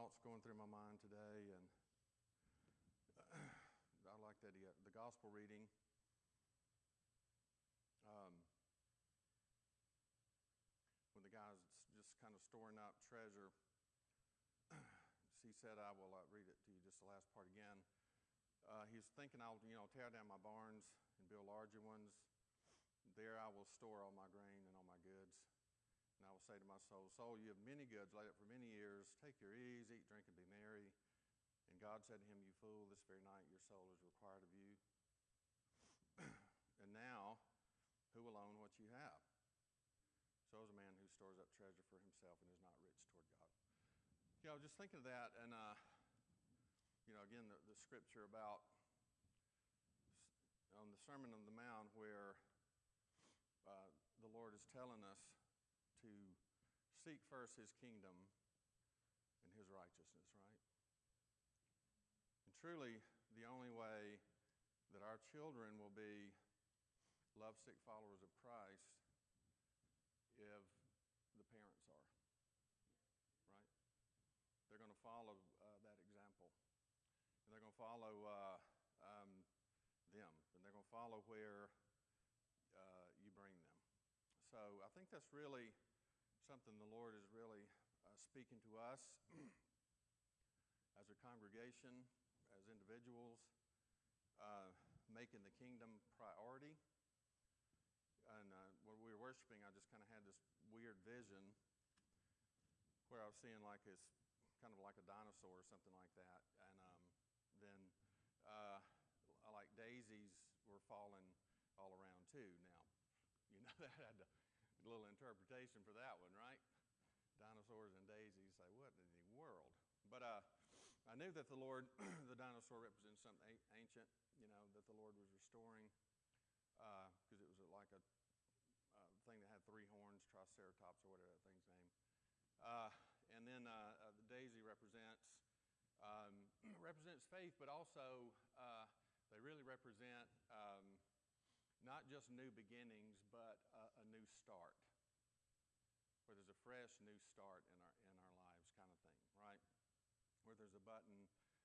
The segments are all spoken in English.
thoughts going through my mind today, and I like that the gospel reading. When the guy's just kind of storing up treasure, he said, "I will read it to you just the last part again." He's thinking, "I'll tear down my barns and build larger ones. There I will store all my grain and all my goods. And I will say to my soul, soul, you have many goods laid up for many years. Take your ease, eat, drink, and be merry." And God said to him, "You fool, this very night your soul is required of you. And now, who will own what you have? So is a man who stores up treasure for himself and is not rich toward God." Just thinking of that, and again, the scripture about on the Sermon on the Mount, where the Lord is telling us to seek first His kingdom and His righteousness, right? And truly, the only way that our children will be lovesick followers of Christ if the parents are, right? They're going to follow that example. And they're going to follow them. And they're going to follow where you bring them. So I think that's really something the Lord is really speaking to us as a congregation, as individuals, making the kingdom priority. And when we were worshiping, I just kind of had this weird vision where I was seeing like it's kind of like a dinosaur or something like that. And then like daisies were falling all around too. Now, that had a little interpretation for that one, right? Dinosaurs and daisies, say, what in the world? But I knew that the Lord, the dinosaur represents something ancient, that the Lord was restoring, because it was like a thing that had 3 horns, Triceratops or whatever that thing's name. And then the daisy represents faith, but also they really represent not just new beginnings, but a new start, where there's a fresh new start in our lives, kind of thing, right? Where there's a button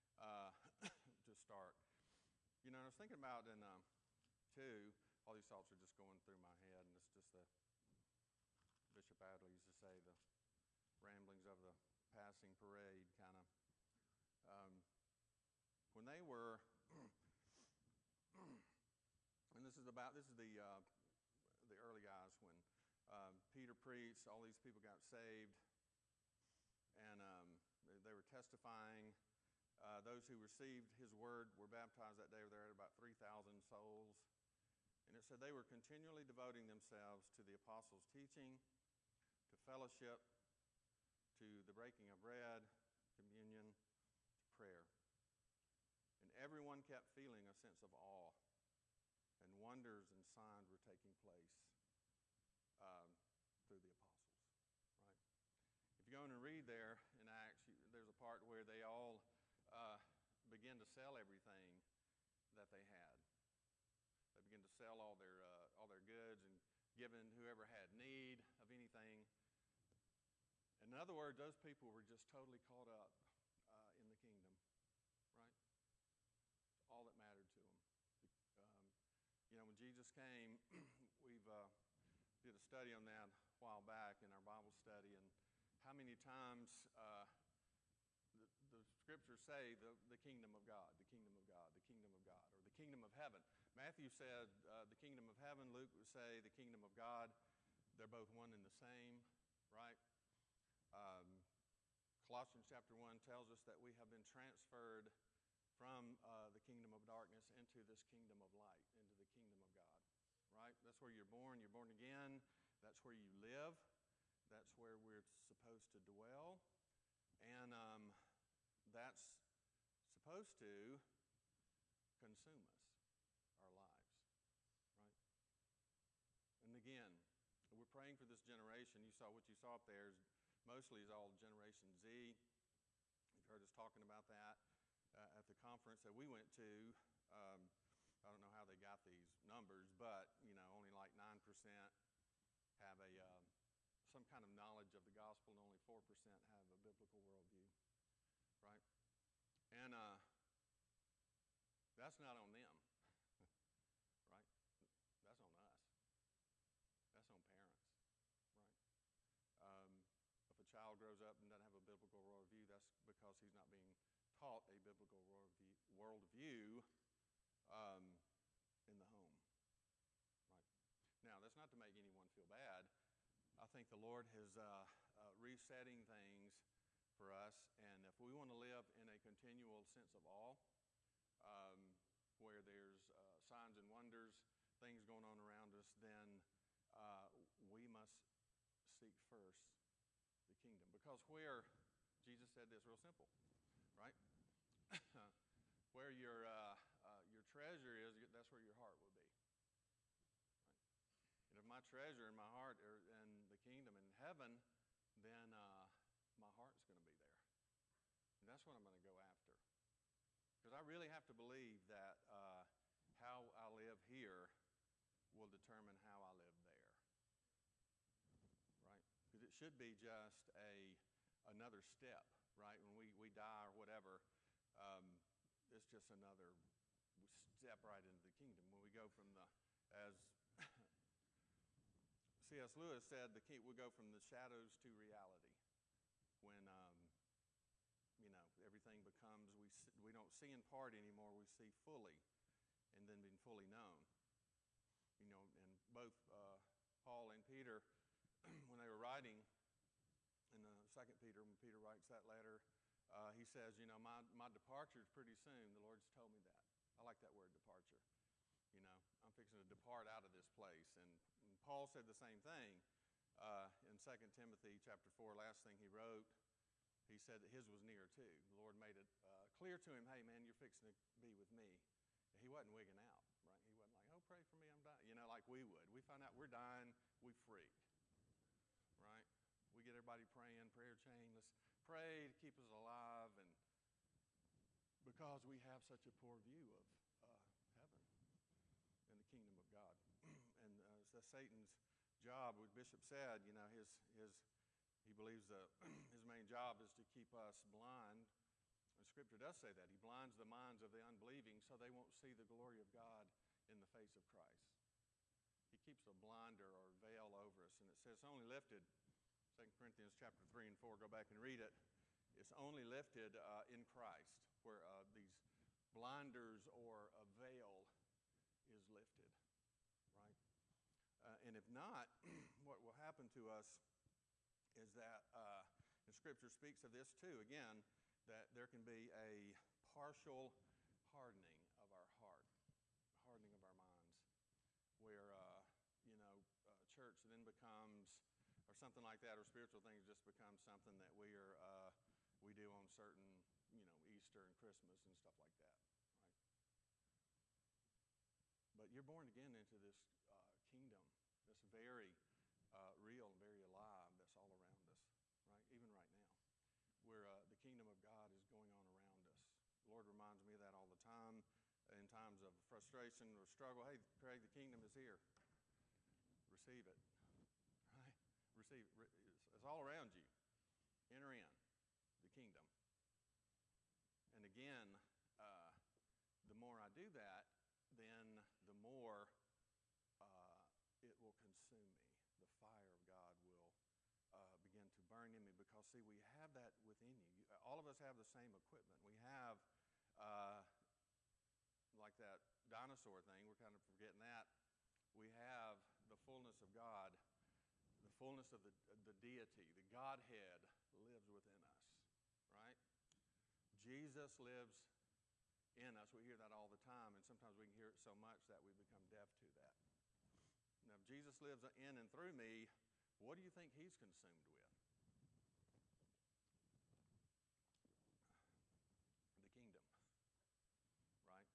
to start. And I was thinking about too. All these thoughts are just going through my head, and it's just the Bishop Adley used to say, the ramblings of the passing parade, kind of. When they were, and this is the early guys, when Peter preached, all these people got saved, and they were testifying. Those who received his word were baptized that day. There were about 3,000 souls. And it said they were continually devoting themselves to the apostles' teaching, to fellowship, to the breaking of bread, communion, to prayer. And everyone kept feeling a sense of awe, and wonders and signs were taking place through the apostles, right? If you go in and read there in Acts, there's a part where they all begin to sell everything that they had. They began to sell all their goods and giving whoever had need of anything. In other words, those people were just totally caught up in the kingdom, right? It's all that mattered to them. When Jesus came, we've did a study on that a while back in our Bible study, and how many times the scriptures say the kingdom of God, the kingdom of God, the kingdom of God, or the kingdom of heaven. Matthew said the kingdom of heaven. Luke would say the kingdom of God. They're both one and the same, right? Colossians chapter 1 tells us that we have been transferred from the kingdom of darkness into this kingdom of light, into the kingdom of God, right? That's where you're born again. That's where you live. That's where we're supposed to dwell. And that's supposed to consume us, our lives, right? And again, we're praying for this generation. What you saw up there mostly is all Generation Z. You've heard us talking about that at the conference that we went to. I don't know how they got these numbers, but only like 9% have some kind of knowledge of the gospel, and only 4% have a biblical worldview. taught a biblical worldview in the home. Right. Now, that's not to make anyone feel bad. I think the Lord is resetting things for us, and if we want to live in a continual sense of awe, where there's signs and wonders, things going on around us, then we must seek first the kingdom. Because where, Jesus said this real simple, right? Where your treasure is, that's where your heart will be. Right? And if my treasure in my heart are in the kingdom in heaven, then my heart's going to be there. And that's what I'm going to go after. Because I really have to believe that how I live here will determine how I live there. Right? Because it should be just another step, right? When we die or whatever, it's just another step right into the kingdom. When we go from as C.S. Lewis said, we go from the shadows to reality. When everything becomes, we don't see in part anymore, we see fully, and then being fully known. And both Paul and Peter, when they were writing in the 2 Peter, when Peter writes that letter, he says, my departure is pretty soon. The Lord's told me that. I like that word, departure. I'm fixing to depart out of this place. And Paul said the same thing in 2 Timothy chapter 4, last thing he wrote. He said that his was near too. The Lord made it clear to him, hey man, you're fixing to be with me. He wasn't wigging out, right? He wasn't like, oh, pray for me, I'm dying. Like we would. We find out we're dying, we freak, right? We get everybody praying, prayer chain. Let's pray to keep us alive, and because we have such a poor view of heaven and the kingdom of God. And that's Satan's job. What Bishop said, he believes his main job is to keep us blind. And Scripture does say that. He blinds the minds of the unbelieving so they won't see the glory of God in the face of Christ. He keeps a blinder or veil over us. And it says only lifted, 2 Corinthians chapter 3 and 4, go back and read it. It's only lifted in Christ where these blinders or a veil is lifted, right? And if not, what will happen to us is that, and Scripture speaks of this too, again, that there can be a partial hardening of our heart, hardening of our minds, where, church then becomes, or something like that, or spiritual things just become something that we do on certain, Easter and Christmas and stuff like that, right? But you're born again into this kingdom that's very real and very alive, that's all around us, right? Even right now, where the kingdom of God is going on around us. The Lord reminds me of that all the time in times of frustration or struggle. Hey, Craig, the kingdom is here. Receive it, right? Receive it. It's all around you. Enter in the kingdom. And again, the more I do that, then the more it will consume me. The fire of God will begin to burn in me because, see, we have that within you. All of us have the same equipment. We have, like that dinosaur thing, we're kind of forgetting that. We have the fullness of God, the fullness of the deity, the Godhead lives within us, right? Jesus lives in us. We hear that all the time, and sometimes we can hear it so much that we become deaf to that. Now, if Jesus lives in and through me, what do you think he's consumed with? The kingdom, right?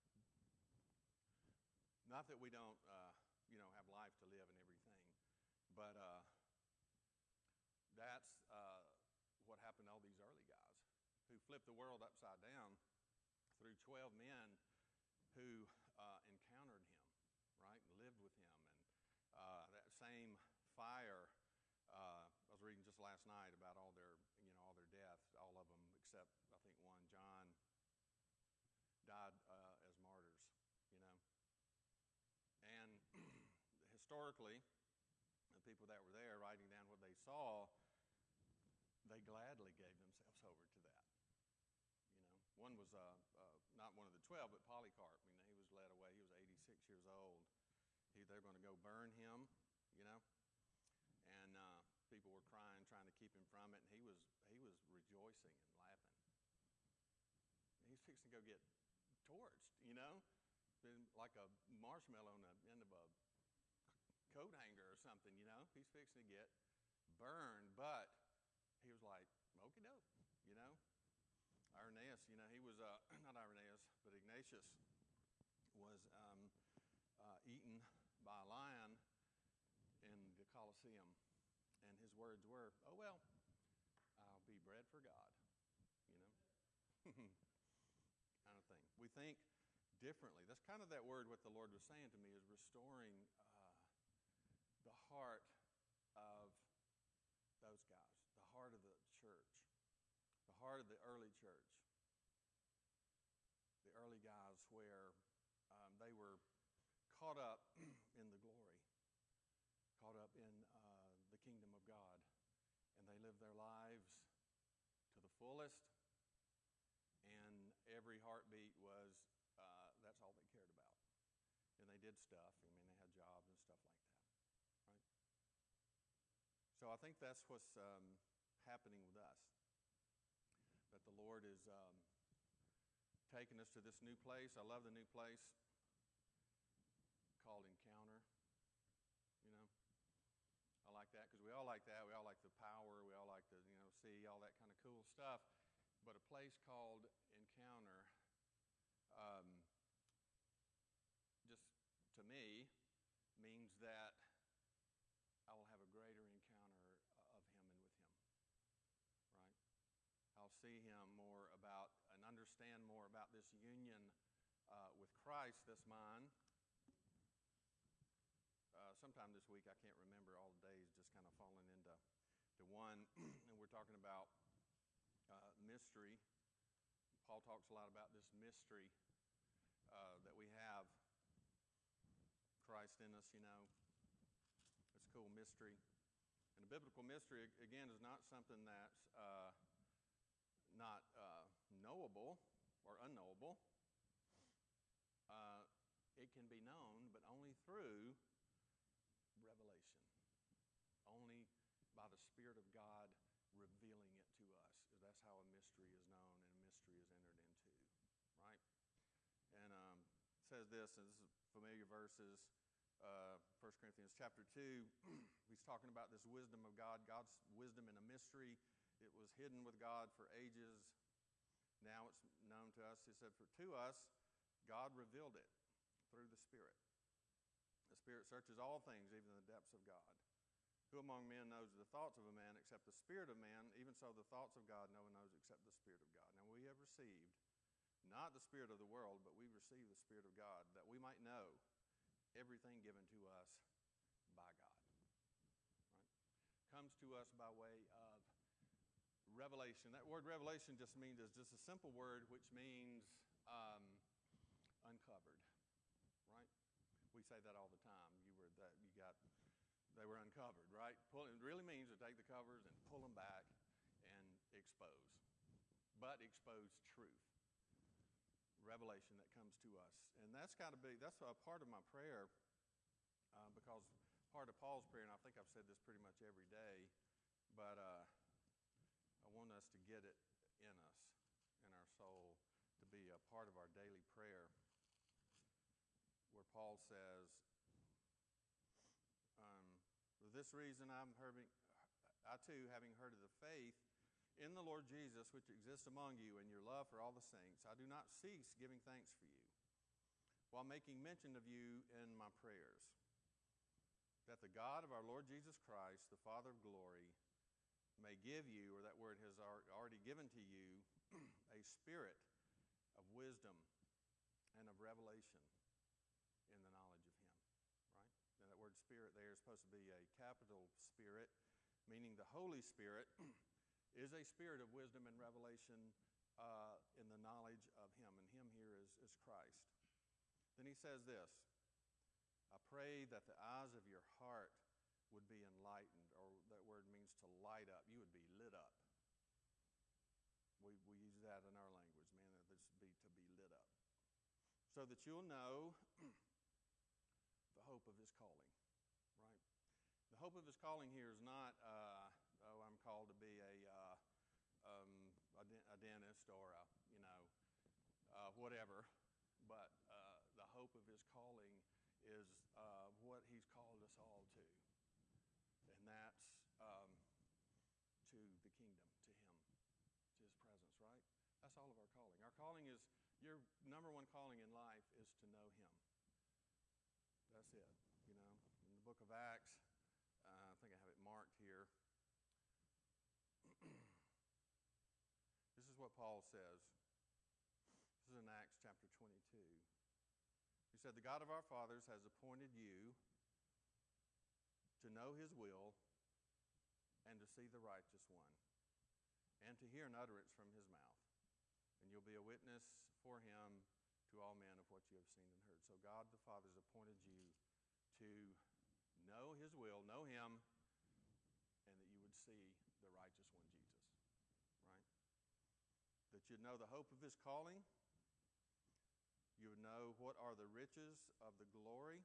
Not that we don't, have life to live and everything, but that's what happened to all these early guys who flipped the world upside down through 12 men who encountered him, right, and lived with him. And that same fire, I was reading just last night about all their death, all of them except, I think, one, John, died as martyrs, And historically, the people that were there writing down what they saw, they gladly gave themselves over to that. One was was not one of the 12, but Polycarp. He was led away. He was 86 years old. They're going to go burn him, and people were crying, trying to keep him from it, and he was rejoicing and laughing. He's fixing to go get torched, been like a marshmallow on the end of a coat hanger or something, He's fixing to get burned, but he was like, okie doke, Irenaeus, he was, not Irenaeus, but Ignatius was eaten by a lion in the Colosseum. And his words were, oh, well, I'll be bread for God, kind of thing. We think differently. That's kind of that word, what the Lord was saying to me, is restoring the heart of those guys, the heart of the church, the heart of the early church, the early guys where they were caught up in the glory, caught up in the kingdom of God, and they lived their lives to the fullest, and every heartbeat was, that's all they cared about. And they did stuff. They had jobs and stuff like that, right? So I think that's what's happening with us, that the Lord is taking us to this new place. I love the new place called Encounter, I like that because we all like that. We all like the power. We all like to, see all that kind of cool stuff. But a place called Encounter, just to me, means that I will have a greater encounter of Him and with Him, right? I'll see Him more about and understand more about this union with Christ that's mine. Sometime this week, I can't remember all the days, just kind of falling into one, and we're talking about mystery. Paul talks a lot about this mystery that we have, Christ in us, It's a cool mystery. And a biblical mystery, again, is not something that's not knowable or unknowable. It can be known, but only through revelation. Only by the Spirit of God revealing it to us. That's how a mystery is known and a mystery is entered into, right? And it says this, and this is familiar verses, 1 Corinthians chapter 2. He's talking about this wisdom of God, God's wisdom in a mystery. It was hidden with God for ages. Now it's known to us. He said, for to us, God revealed it through the Spirit. The Spirit searches all things, even the depths of God. Who among men knows the thoughts of a man except the spirit of man? Even so, the thoughts of God no one knows except the Spirit of God. Now we have received not the spirit of the world, but we receive the Spirit of God, that we might know everything given to us by God. Right? Comes to us by way of revelation. That word revelation just means, is just a simple word which means uncovered. Right? We say that all the time. They were uncovered, right? It really means to take the covers and pull them back and expose. But expose truth. Revelation that comes to us. And that's a part of my prayer, because part of Paul's prayer, and I think I've said this pretty much every day, but I want us to get it in us, in our soul, to be a part of our daily prayer, where Paul says, for this reason I too, having heard of the faith in the Lord Jesus, which exists among you, and your love for all the saints, I do not cease giving thanks for you, while making mention of you in my prayers, that the God of our Lord Jesus Christ, the Father of glory, may give you, or that word has already given to you, a spirit of wisdom and of revelation in the knowledge of Him, right? Now that word spirit there is supposed to be a capital spirit, meaning the Holy Spirit is a spirit of wisdom and revelation in the knowledge of Him, and Him here is Christ. Then he says this, I pray that the eyes of your heart would be enlightened, or that word means to light up. You would be lit up. We use that in our language, man, that this be so that you'll know the hope of his calling, right? The hope of his calling here is not, I'm called to be a dentist or whatever, but the hope of his calling is what he's called us all to, and that's to the kingdom, to him, to his presence, right? That's all of our calling. Our calling is, your number one calling in life is to know him. That's it, In the book of Acts, I think I have it marked here. This is what Paul says. This is in Acts chapter 22. He said, "The God of our fathers has appointed you to know his will and to see the righteous one and to hear an utterance from his mouth. And you'll be a witness for him to all men of what you have seen and heard." So God the Father has appointed you to know his will, know him, and that you would see the righteous one, Jesus, right? That you'd know the hope of his calling. You would know what are the riches of the glory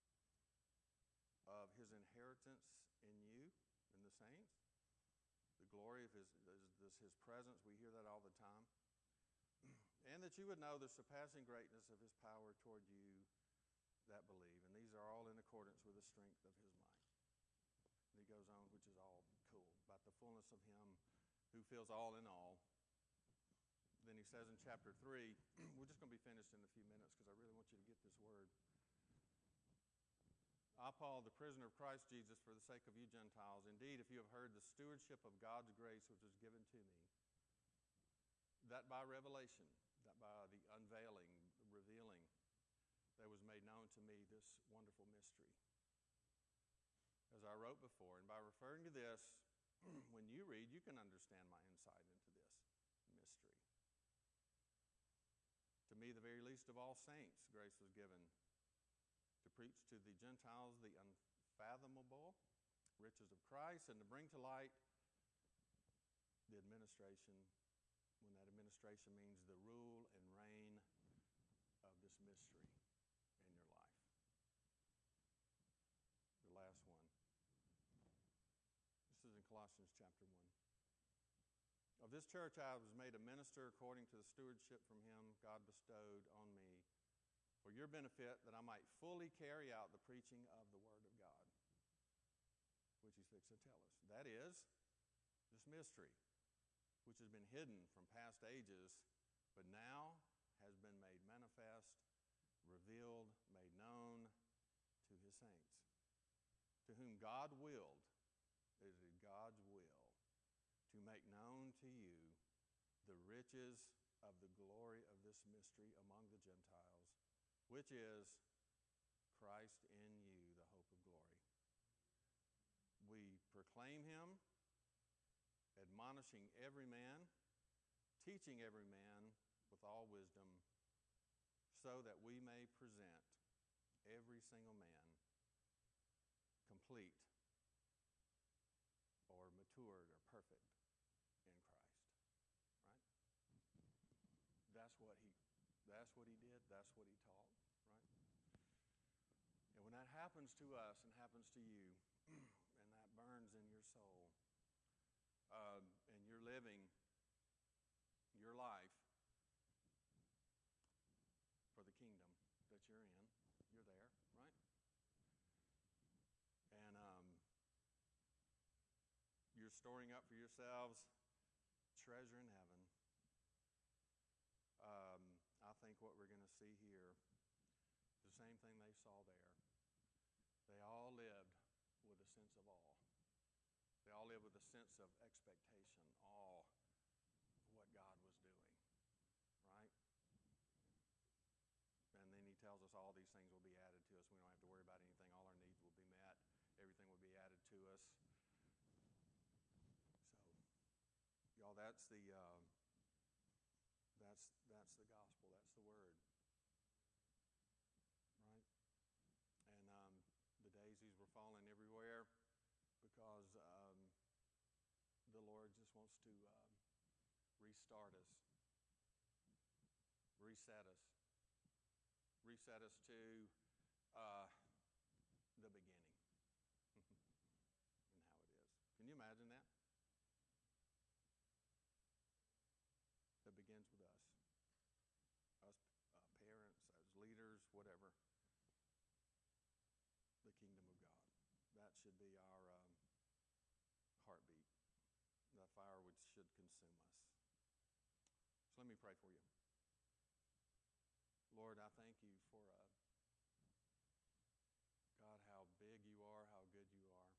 of his inheritance in you, in the saints. The glory of his presence, we hear that all the time. And that you would know the surpassing greatness of his power toward you that believe. And these are all in accordance with the strength of his might. And he goes on, which is all cool, about the fullness of him who fills all in all. Then he says in chapter 3, we're just going to be finished in a few minutes because I really want you to get this word. "I, Paul, the prisoner of Christ Jesus, for the sake of you Gentiles, indeed, if you have heard the stewardship of God's grace which was given to me, that by revelation, that by the unveiling, revealing, there was made known to me this wonderful mystery. As I wrote before, and by referring to this, when you read, you can understand my insight into this mystery. To me, the very least of all saints, grace was given to preach to the Gentiles the unfathomable riches of Christ and to bring to light the administration, when that administration means the rule and reign of this mystery in your life." The last one. This is in Colossians chapter 1. "Of this church I was made a minister according to the stewardship from him God bestowed on me for your benefit, that I might fully carry out the preaching of the word of God," which he's fixed to tell us. That is, this mystery, which has been hidden from past ages, but now has been made manifest, revealed, made known to his saints, to whom God willed, it is God's will, to make known to you the riches of the glory of this mystery among the Gentiles, which is Christ in you, the hope of glory. We proclaim him, admonishing every man, teaching every man with all wisdom, so that we may present every single man complete or matured or perfect in Christ, right? That's what he did. That's what he taught, right? And when that happens to us and happens to you, and that burns in your soul, and you're living your life for the kingdom that you're in, you're there, right? And you're storing up for yourselves treasure in heaven. I think what we're going to see here is the same thing they saw there. They all lived with a sense of awe. They all lived with a sense of expectation, awe of what God was doing, right? And then he tells us all these things will be added to us. We don't have to worry about anything. All our needs will be met. Everything will be added to us. So, y'all, that's the gospel. That's the word, right? And the daisies were falling everywhere because the Lord just wants to restart us, reset us, reset us to the beginning and how it is. Can you imagine that? That begins with us. Us parents, as leaders, whatever. The kingdom of God. That should be our heartbeat. That fire which should consume us. So let me pray for you. Lord, I thank you for God, how big you are, how good you are.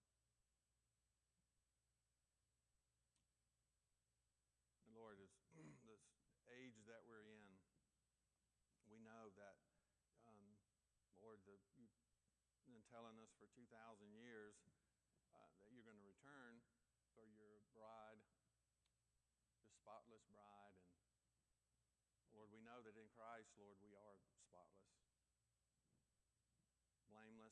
And Lord, as this age that we're in, we know that, Lord, you've been telling us for 2,000 years that you're going to return for your bride, the spotless bride. And Lord, we know that in Christ, Lord, we are spotless, blameless.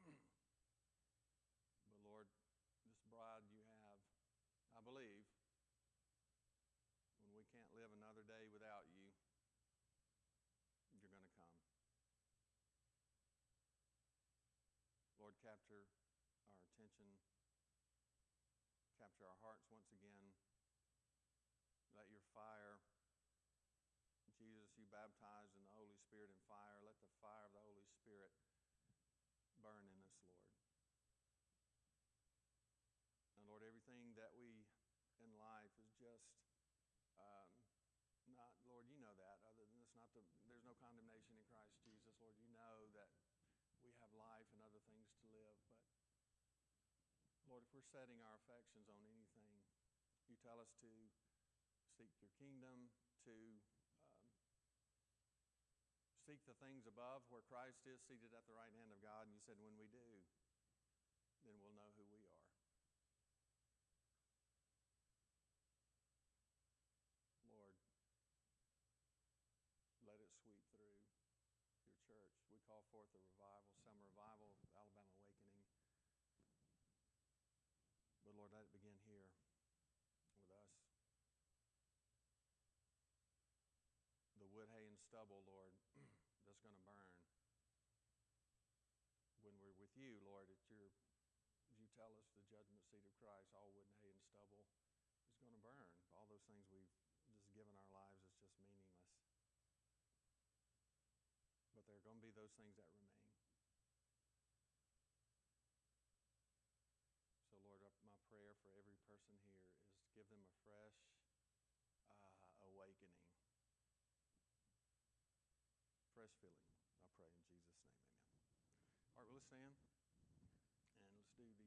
But Lord, this bride you have, I believe, when we can't live another day without you, you're going to come. Lord, capture our attention, capture our hearts once again. Let your fire, Jesus, you baptized in the Holy Spirit and fire. Let the fire of the Holy Spirit burn in us, Lord. And Lord, everything that we in life is just not, Lord, you know that. Other than it's not there's no condemnation in Christ Jesus, Lord. You know that we have life and other things to live. But Lord, if we're setting our affections on anything, you tell us to seek your kingdom, to seek the things above where Christ is seated at the right hand of God. And you said when we do, then we'll know who we are. Lord, let it sweep through your church. We call forth a revival, summer revival, Alabama Awakening. But Lord, let it begin here with us. The wood, hay, and stubble, Lord, that's going to burn. When we're with you, Lord, as you tell us the judgment seat of Christ, all wood and hay and stubble is going to burn. All those things we've just given our lives is just meaningless. But there are going to be those things that remain. So, Lord, my prayer for every person here is give them a fresh awakening. Fresh filling. I pray in Jesus' name, amen. All right, well, let's stand and let's do the